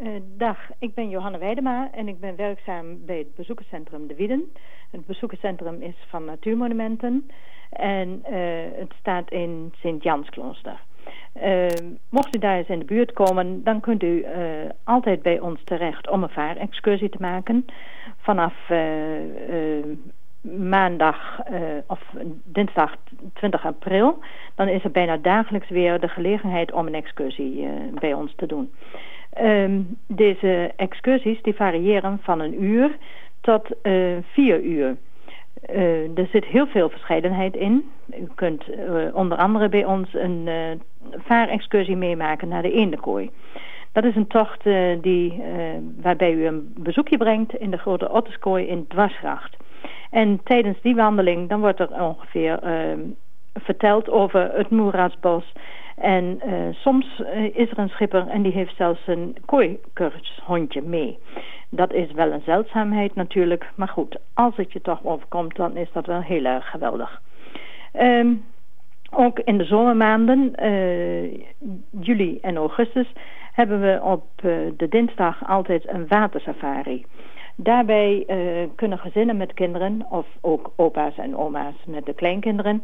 Dag, ik ben Johanne Weidema en ik ben werkzaam bij het bezoekerscentrum De Wieden. Het bezoekerscentrum is van Natuurmonumenten en het staat in Sint-Jansklooster. Mocht u daar eens in de buurt komen, dan kunt u altijd bij ons terecht om een vaarexcursie te maken. Vanaf maandag of dinsdag 20 april, dan is er bijna dagelijks weer de gelegenheid om een excursie bij ons te doen. Deze excursies die variëren van 1 uur tot 4 uur. Er zit heel veel verscheidenheid in. U kunt onder andere bij ons een vaarexcursie meemaken naar de Eendenkooi. Dat is een tocht waarbij u een bezoekje brengt in de Grote Otterskooi in Dwarsgracht. En tijdens die wandeling dan wordt er ongeveer verteld over het Moerasbos. En soms is er een schipper en die heeft zelfs een kooikurshondje mee. Dat is wel een zeldzaamheid natuurlijk, maar goed, als het je toch overkomt, dan is dat wel heel erg geweldig. Ook in de zomermaanden, juli en augustus, hebben we op de dinsdag altijd een watersafari. Daarbij kunnen gezinnen met kinderen, of ook opa's en oma's met de kleinkinderen,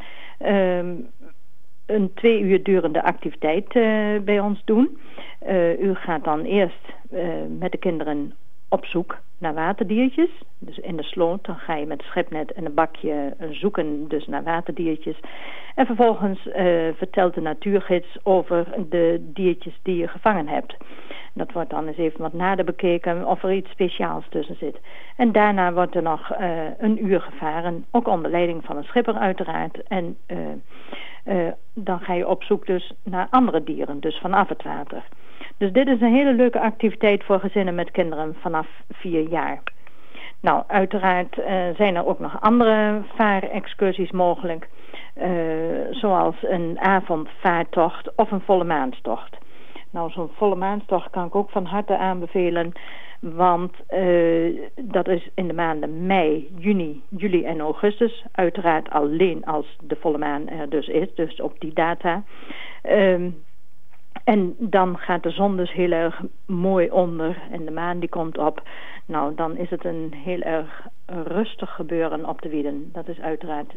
een 2 uur durende activiteit bij ons doen. U gaat dan eerst met de kinderen op zoek naar waterdiertjes. Dus in de sloot, dan ga je met schepnet en een bakje zoeken dus naar waterdiertjes. En vervolgens vertelt de natuurgids over de diertjes die je gevangen hebt. Dat wordt dan eens even wat nader bekeken of er iets speciaals tussen zit. En daarna wordt er nog 1 uur gevaren, ook onder leiding van een schipper uiteraard. En dan ga je op zoek dus naar andere dieren, dus vanaf het water. Dus dit is een hele leuke activiteit voor gezinnen met kinderen vanaf 4 jaar. Nou, uiteraard zijn er ook nog andere vaarexcursies mogelijk. Zoals een avondvaartocht of een volle maanstocht. Nou, zo'n volle maanstocht kan ik ook van harte aanbevelen. Want dat is in de maanden mei, juni, juli en augustus. Uiteraard alleen als de volle maan er dus is. Dus op die data. En dan gaat de zon dus heel erg mooi onder en de maan die komt op. Nou, dan is het een heel erg rustig gebeuren op de Wieden. Dat is uiteraard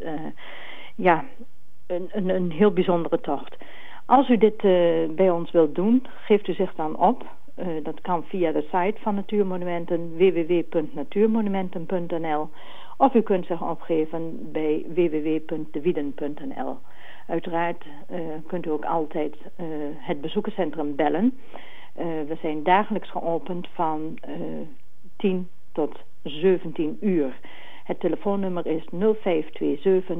een heel bijzondere tocht. Als u dit bij ons wilt doen, geeft u zich dan op. Dat kan via de site van Natuurmonumenten, www.natuurmonumenten.nl. Of u kunt zich opgeven bij www.dewieden.nl. Uiteraard kunt u ook altijd het bezoekerscentrum bellen. We zijn dagelijks geopend van 10 tot 17 uur. Het telefoonnummer is 0527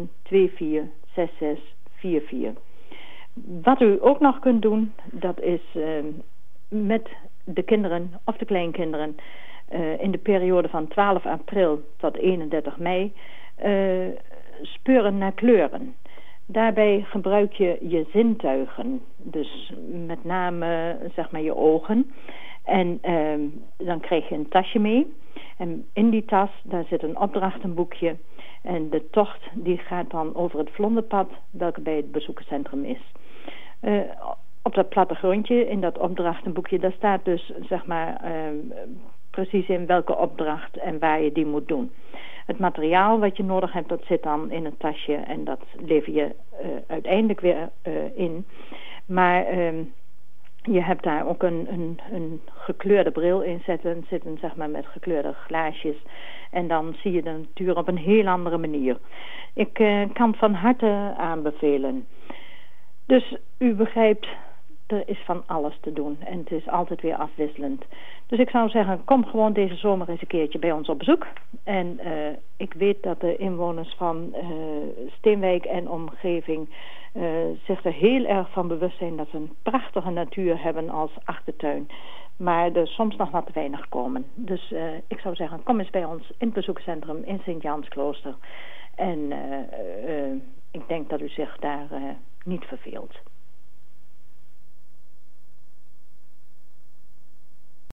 246644. Wat u ook nog kunt doen, dat is met de kinderen of de kleinkinderen in de periode van 12 april tot 31 mei speuren naar kleuren. Daarbij gebruik je je zintuigen, dus met name zeg maar je ogen. En dan krijg je een tasje mee. En in die tas, daar zit een opdrachtenboekje. En de tocht die gaat dan over het Vlonderpad, welke bij het bezoekerscentrum is. Op dat plattegrondje, in dat opdrachtenboekje, daar staat dus zeg maar precies in welke opdracht en waar je die moet doen. Het materiaal wat je nodig hebt, dat zit dan in een tasje en dat lever je uiteindelijk weer in. Maar je hebt daar ook een gekleurde bril in zitten zeg maar met gekleurde glaasjes. En dan zie je de natuur op een heel andere manier. Ik kan het van harte aanbevelen. Dus u begrijpt, er is van alles te doen en het is altijd weer afwisselend. Dus ik zou zeggen, kom gewoon deze zomer eens een keertje bij ons op bezoek. En ik weet dat de inwoners van Steenwijk en omgeving zich er heel erg van bewust zijn dat ze een prachtige natuur hebben als achtertuin. Maar er soms nog wat te weinig komen. Dus ik zou zeggen, kom eens bij ons in het bezoekcentrum in Sint-Jansklooster. En ik denk dat u zich daar niet verveelt.